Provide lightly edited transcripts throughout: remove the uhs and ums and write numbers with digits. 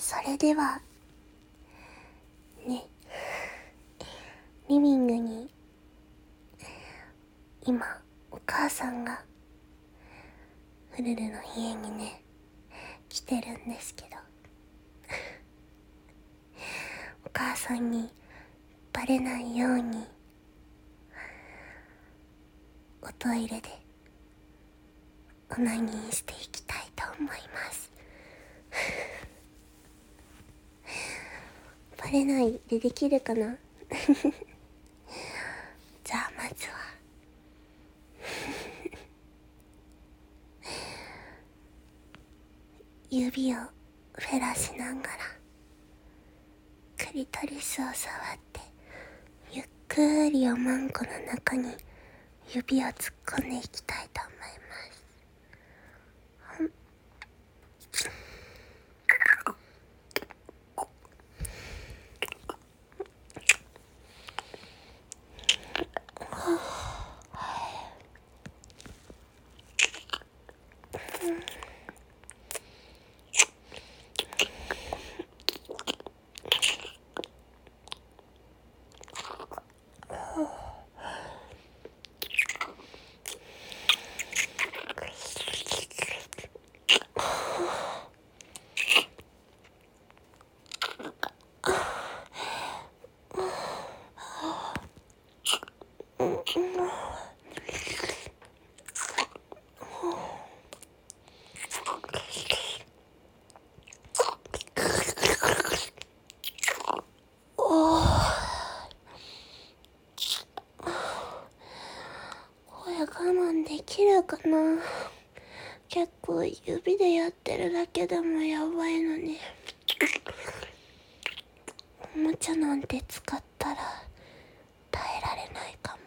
それではね、リビングに今お母さんがフルルの家にね来てるんですけどお母さんにバレないようにおトイレでオナニーしていきたいと思いますバレないでできるかなじゃあまずは指をフェラしながらクリトリスを触ってゆっくりおまんこの中に指を突っ込んでいきたいと思います。これ我慢できるかな。結構指でやってるだけでもやばいのにおもちゃなんて使ったら耐えられないかも。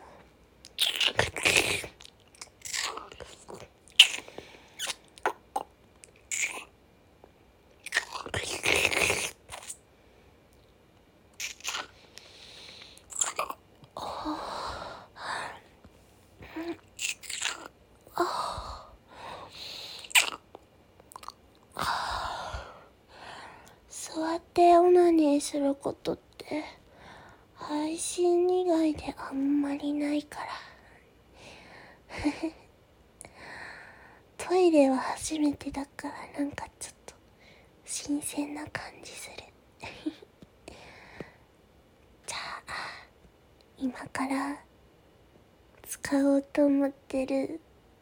座ってオナニーすることって配信以外であんまりないからトイレは初めてだからなんかちょっと新鮮な感じするじゃあ今から使おうと思ってる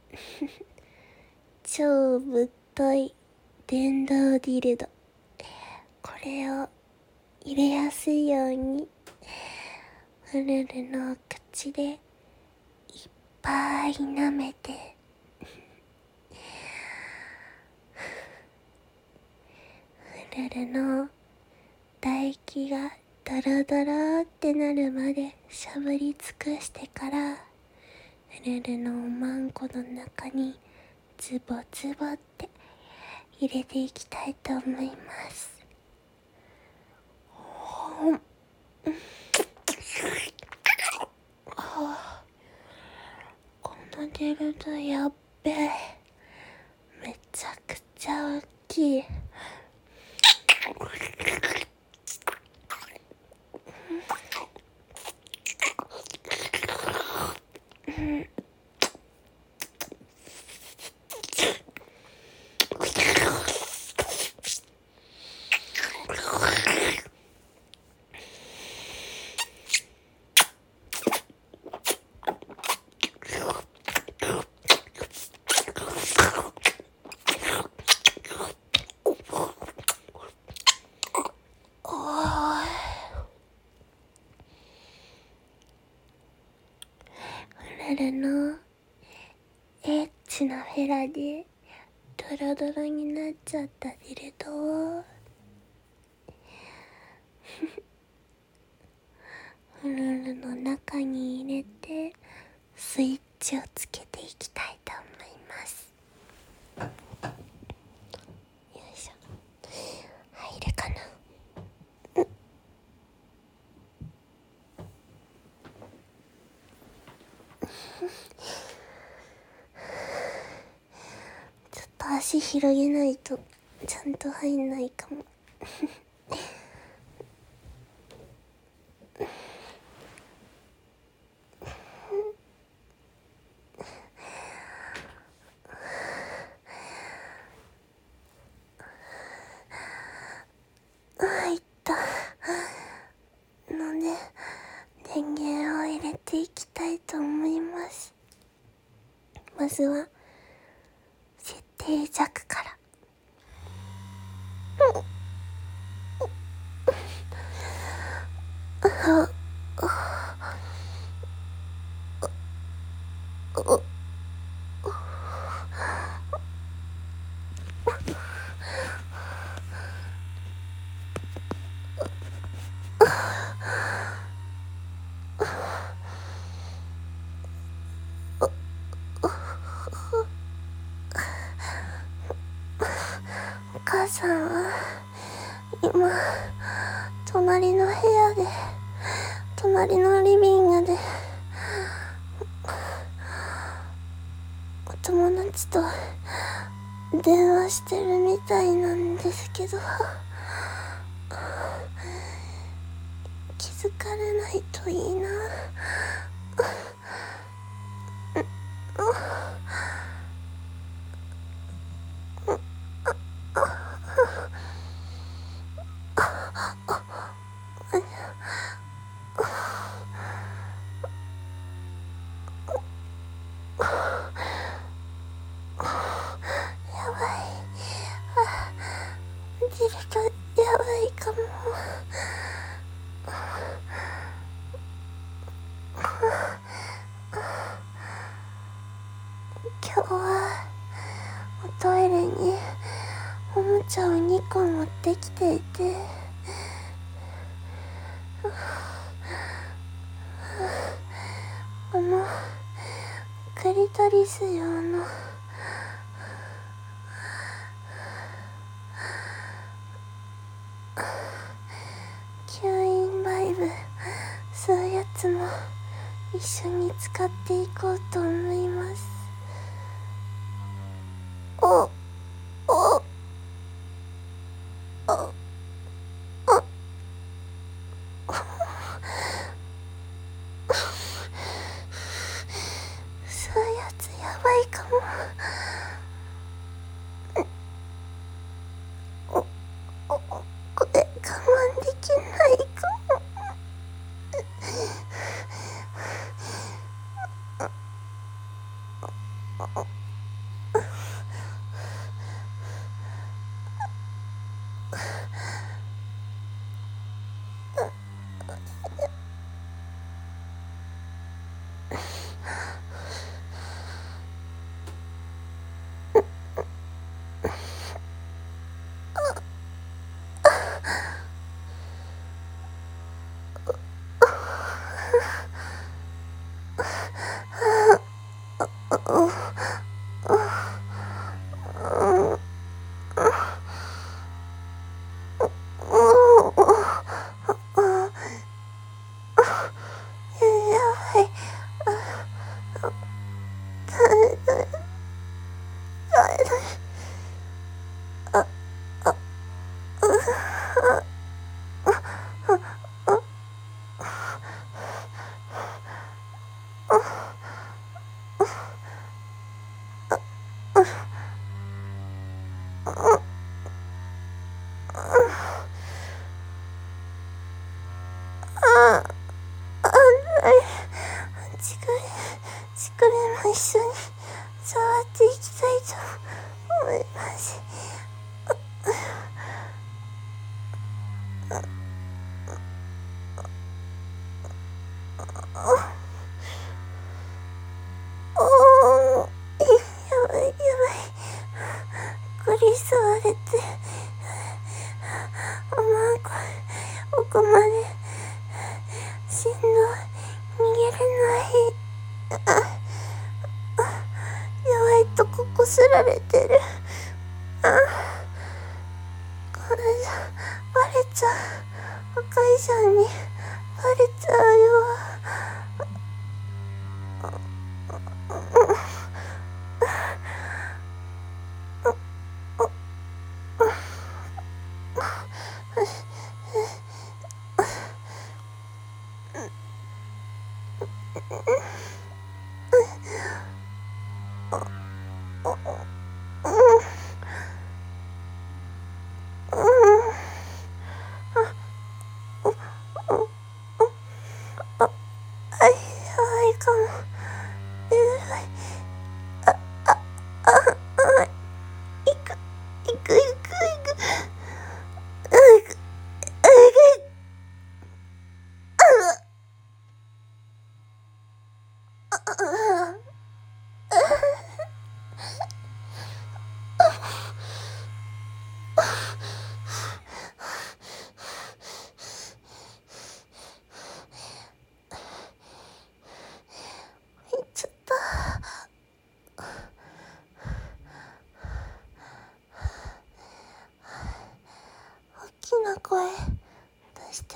超ぶっとい電動ディルド、これを入れやすいようにフルルの口でいっぱい舐めてフルルの唾液がドロドロってなるまでしゃぶり尽くしてからフルルのおまんこの中にズボズボって入れていきたいと思います。このデルドやっべえ、めちゃくちゃ大きい。フルルのエッチなフェラでドロドロになっちゃったディルドをフルルの中に入れてスイッチをつけていきたいと思います。よいしょ、入るかな。ちょっと足広げないとちゃんと入んないかも入ったので電源を入れていきたいと思います。まずは設定弱から。お母さんは今隣の部屋で、隣のリビングでお友達と電話してるみたいなんですけど、気づかれないといいな。やばい。出るとやばいかも。今日はおトイレにおもちゃを2個持ってきていて、このクリトリス用の吸引バイブ吸うやつも一緒に使っていこうと思います。おおお吸うやつやばいかも。これ我慢できないかも。ちくれも一緒に触っていきたいと思います。やばいやばい、こり触れて奥までしんどい、逃げれない。やばいとここすられてる。これじゃバレちゃう。赤いちゃんにバレちゃうよ。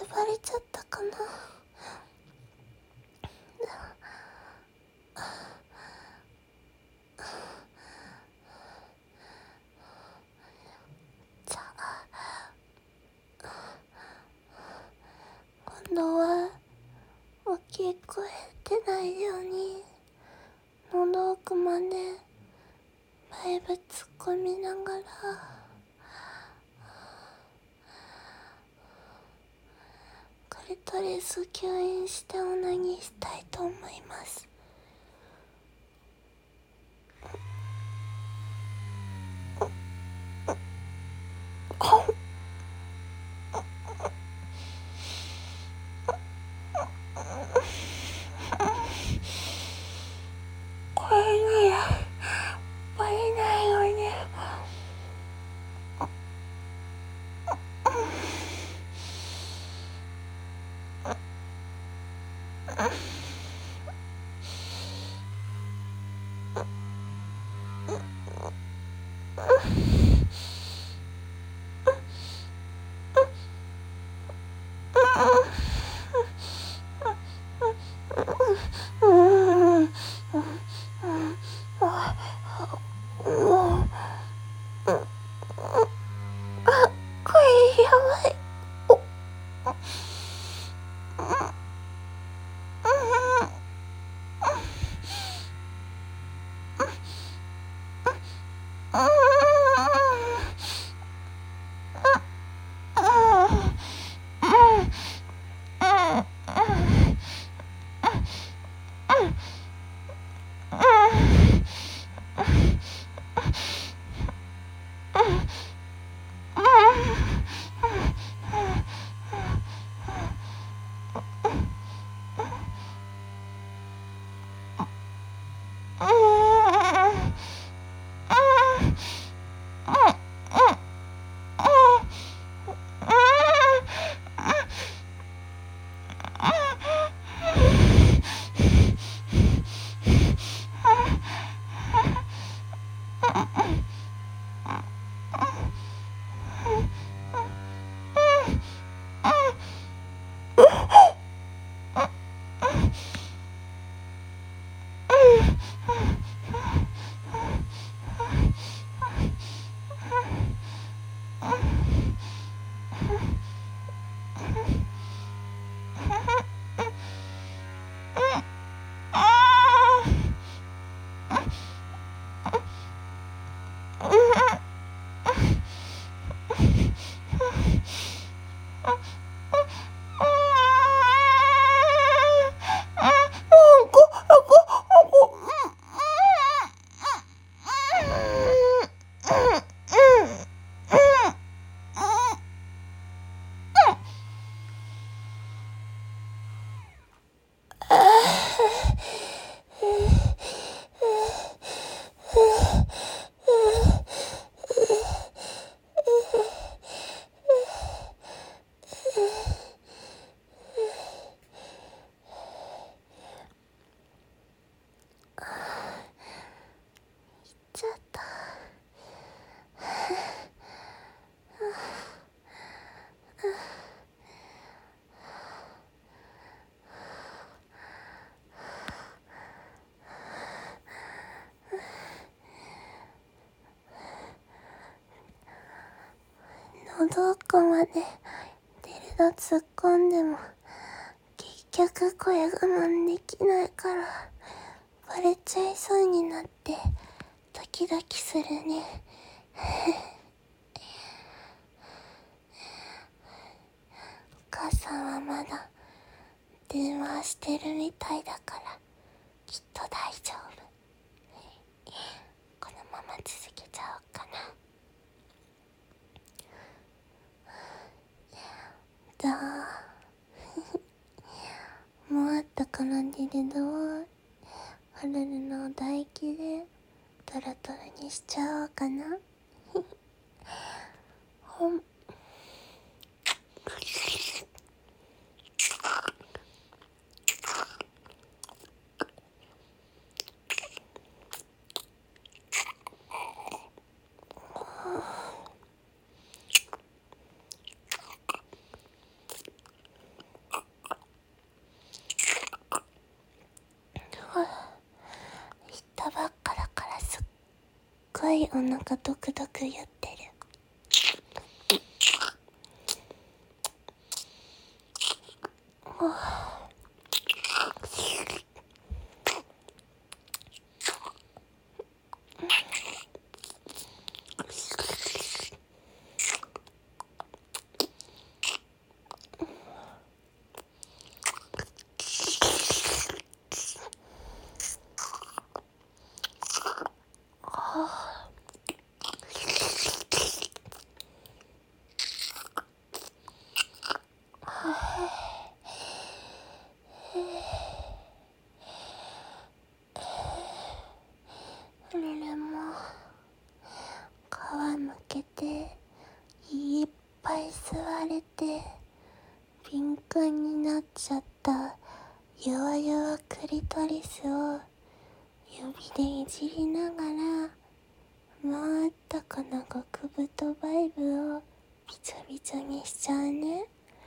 バレちゃったかな。じゃあ今度は大きい声出ないように喉奥までバイブ突っ込みながらクリトリス吸引してオナニーしたいと思います。これならバレないよね。これやばい。ちゃった。喉奥までデルド突っ込んでも結局声我慢できないからバレちゃいそうになってドキドキするね。お母さんはまだ電話してるみたいだからきっと大丈夫。このまま続けちゃおうかな。どうもうあったかなデルドをハルルの唾液でトロトロにしちゃおうかな。ほんお腹ドクドク言ってる。ルルも皮むけていっぱい吸われて敏感になっちゃったゆわゆわクリトリスを指でいじりながら回ったかな極太バイブをびちょびちょにしちゃうね。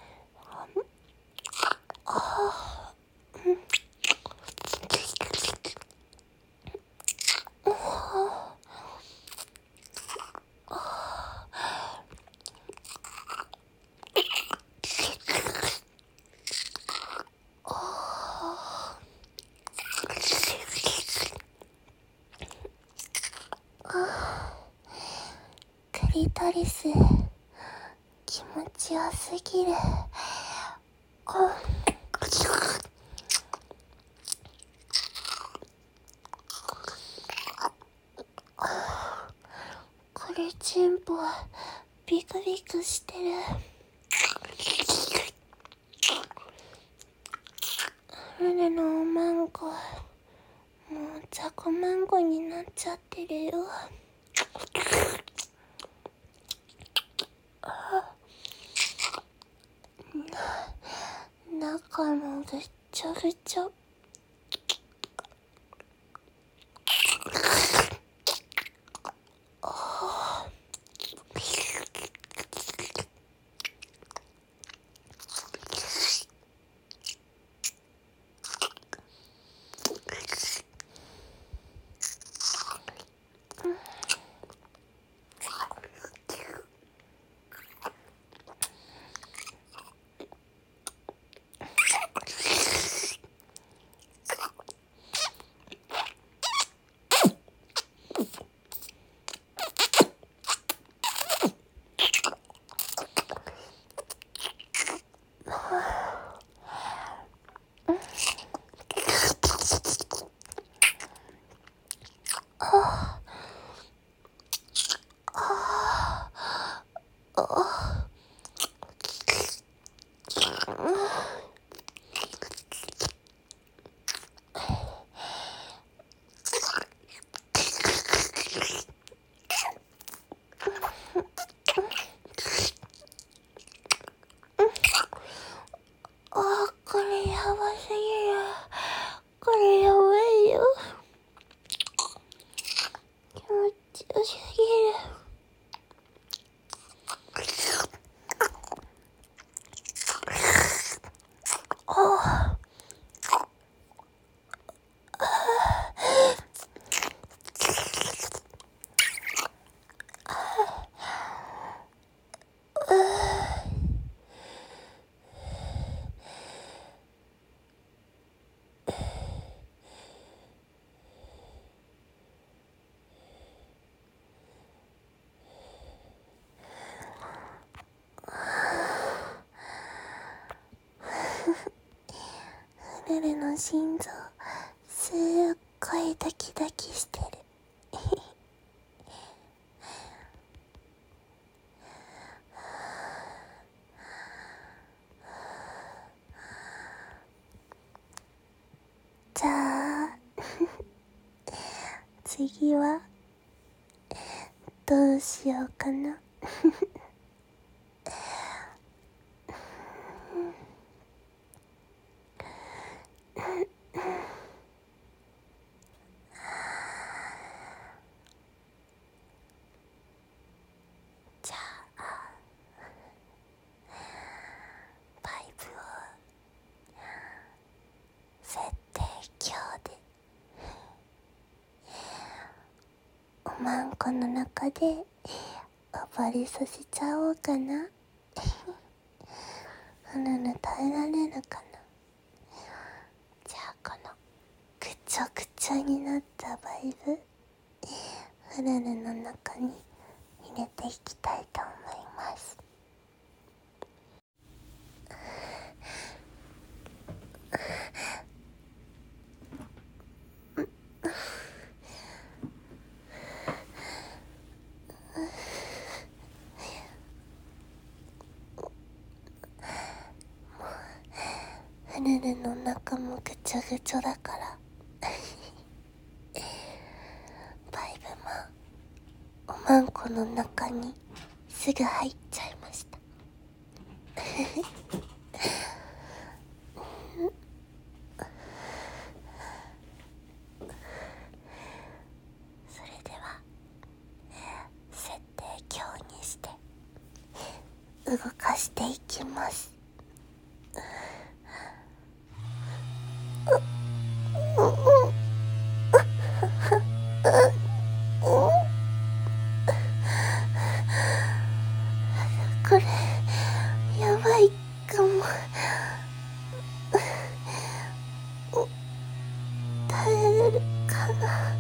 クリトリス気持ちよすぎる。これチンポビクビクしてる。ルルのおまんこもう雑魚マンゴになっちゃってるよ。中もぐっちょぐちょ。これやばすぎる。これやばいよ。気持ちよすぎる。ルルの心臓すっごいドキドキしてる。じゃあ次はどうしようかな。じゃあパイプを設定強でおまんここの中で暴れさせちゃおうかな。耐えられるかな。じゃあこのぐちゃぐちゃになったバイブ、フルルの中に入れていきたいと思います。フルルの中もぐちゃぐちゃだからバイブもおまんこの中にすぐ入っちゃいましたそれでは設定強にして動かしていきます。これやばいかも。耐えれるかな。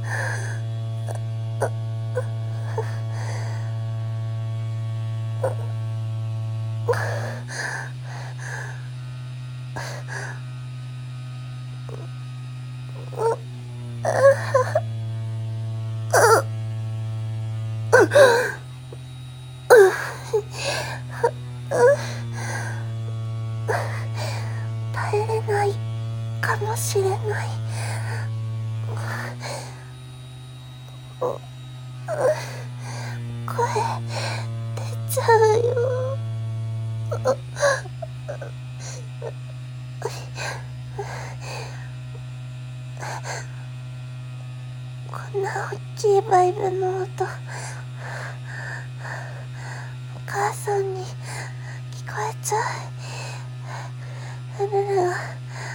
耐えれないかもしれない。声出ちゃうよ。こんな大きいバイブの音、お母さんに聞こえちゃう。フルルは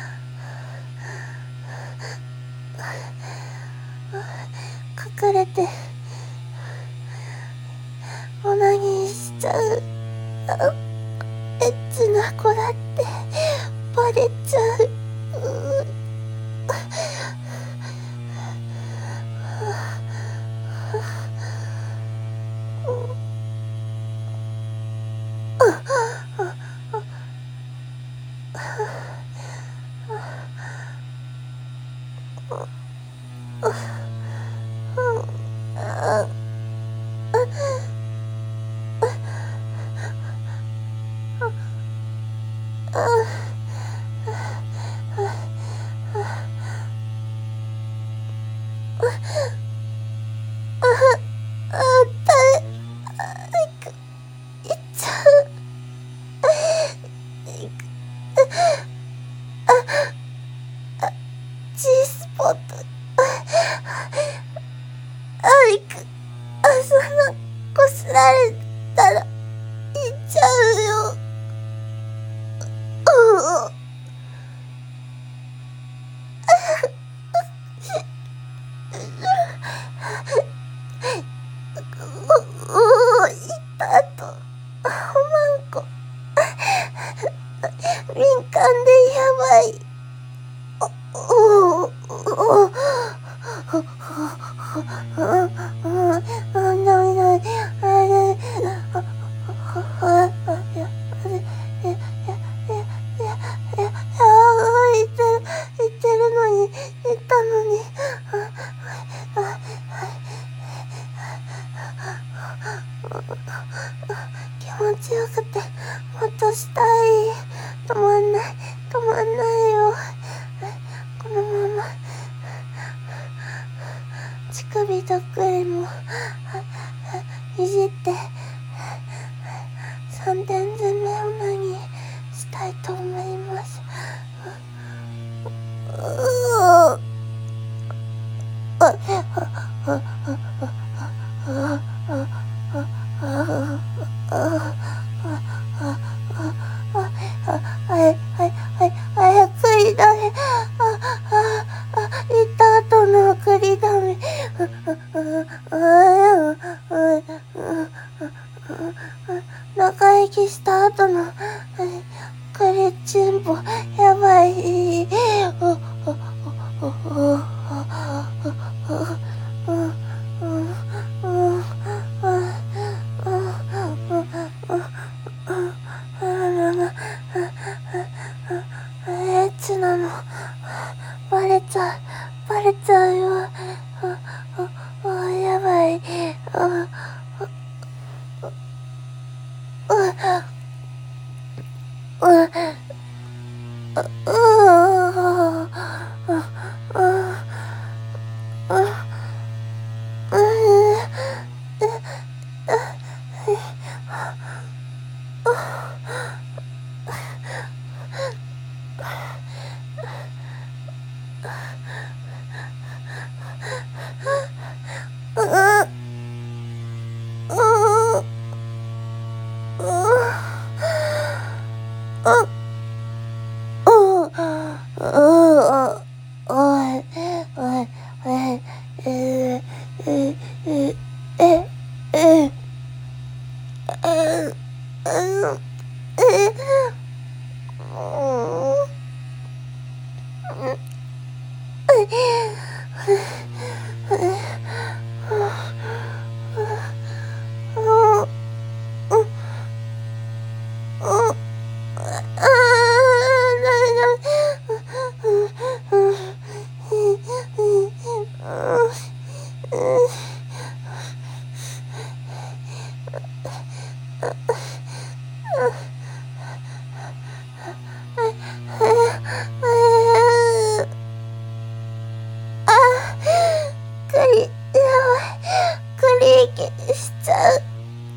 隠れてオナニーしちゃう。エッチな子だってバレちゃう。G スポットそんなこすられたらいっちゃうよ。いった後おまんこ敏感でやばい。気持ちよくてもっとしたい。止まんないよ。このまま乳首とくりもいじって3点詰めオナニーしたいと思います。早くいだね。行った後の栗だめ。 長生きした後のクリチンポやばい。エッチなのバレちゃうよ。やばい。しちゃう。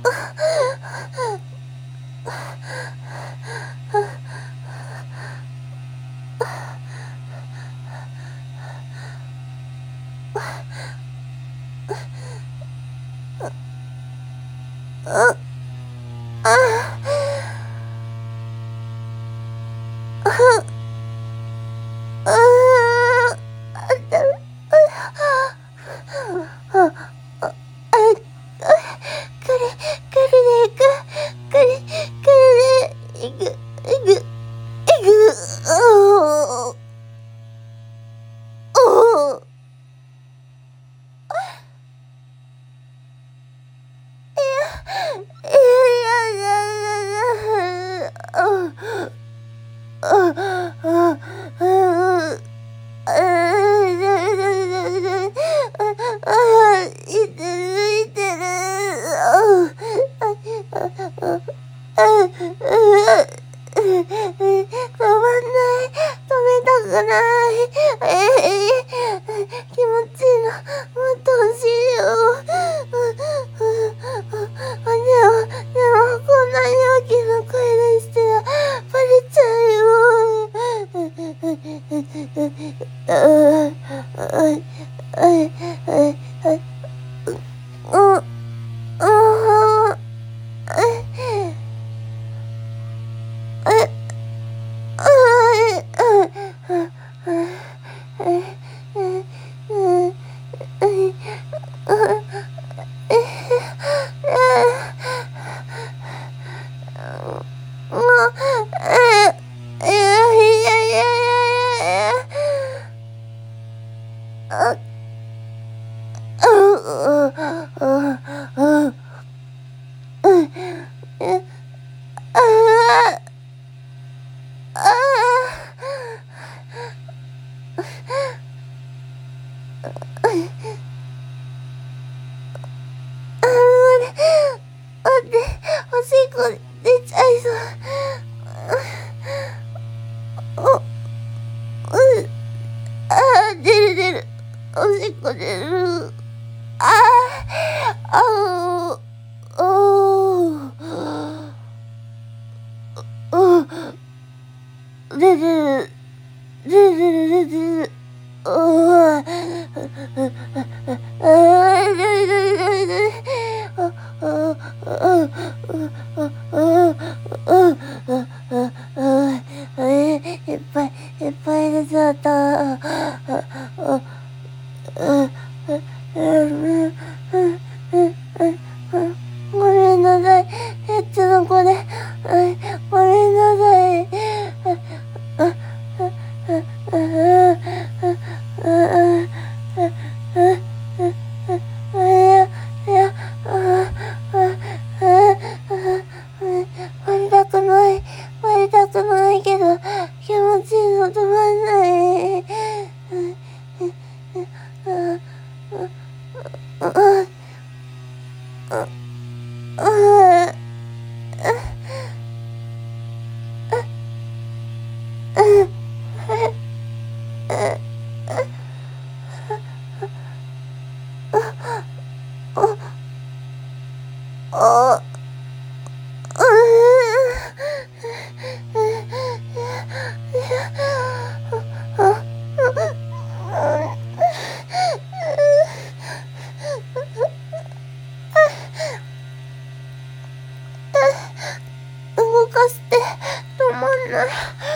いっぱい出ちゃった。ごめんなさい。 エッチな子で、ごめんなさい。割りたくないけど、気持ちいいの止まんない。動かして止まんない。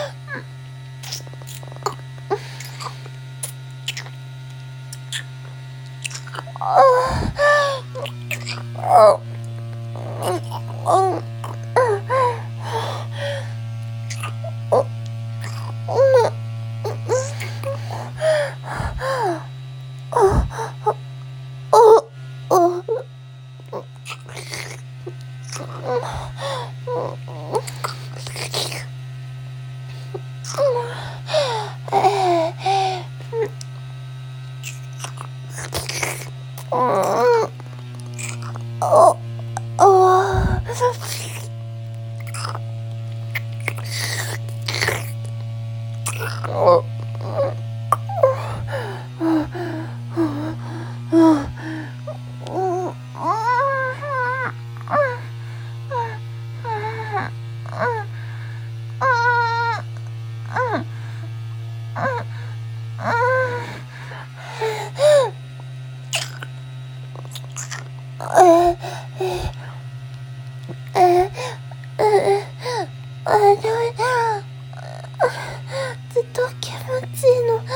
ずっと気持ちいいの。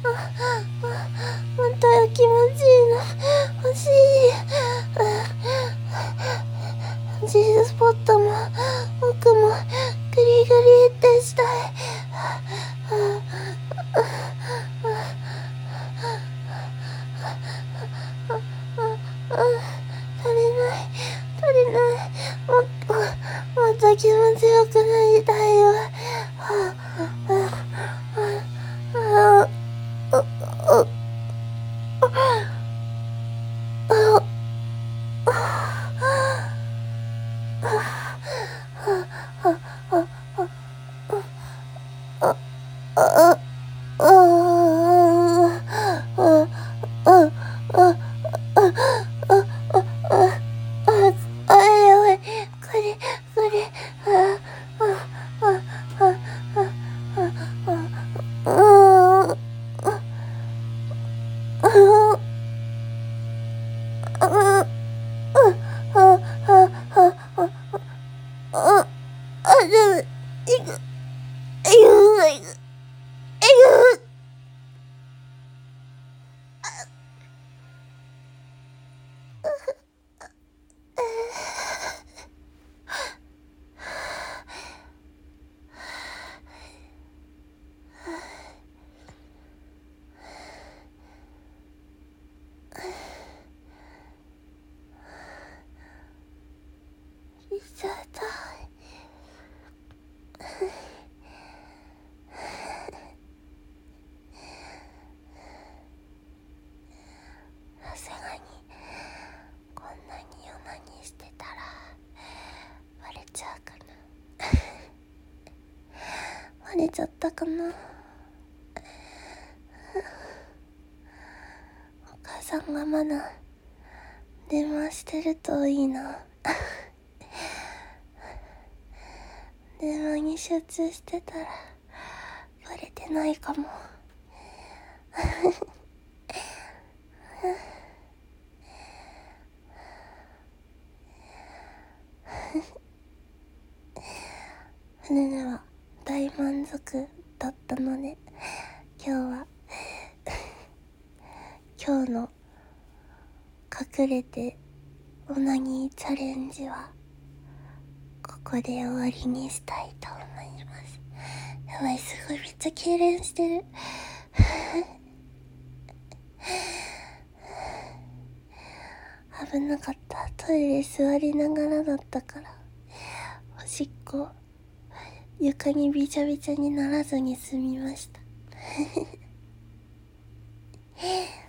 また気持ちいいの欲しい。G スポットも僕もグリグリってしたい。足りない。もっと気持ちよくなりたいよ。さすがにこんなに夜なにしてたらバレちゃうかな。バレちゃったかな。お母さんがまだ電話してるといいな。電話に集中してたらバレてないかも。それでは大満足だったので、今日の隠れてオナニーチャレンジはここで終わりにしたいと思います。やばい、すごい、めっちゃ痙攣してる。危なかった。トイレ座りながらだったから、おしっこ床にびちゃびちゃにならずに済みました。